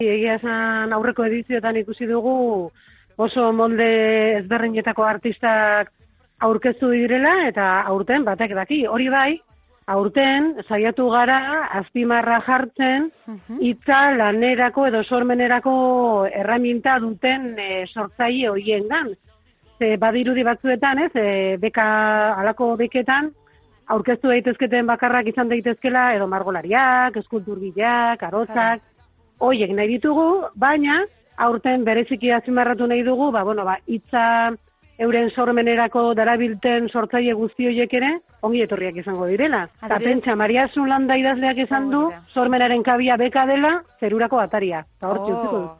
Egia esan aurreko edizioetan ikusi dugu oso molde ezberdinetako artistak aurkeztu direla eta aurten batek daki. Hori bai, aurten saiatu gara azpimarra jartzen hitza lanerako edo sormenerako erraminta duten sortzaile horiengan. Badirudi batzuetan, halako beketan aurkeztu daitezketen bakarrak izan daitezkela edo margolariak, eskulturgileak, arotzak, hoiek nahi ditugu, baina aurten bereziki azpimarratu nahi dugu, hitza euren sormenerako darabilten sortzaile guzti horiek ere ongi etorriak izango direla. Eta pentsa, Maria Asun Landa idazleak esan du, sormenaren kabia beka dela, zerurako ataria. Eta hortzi utziko du.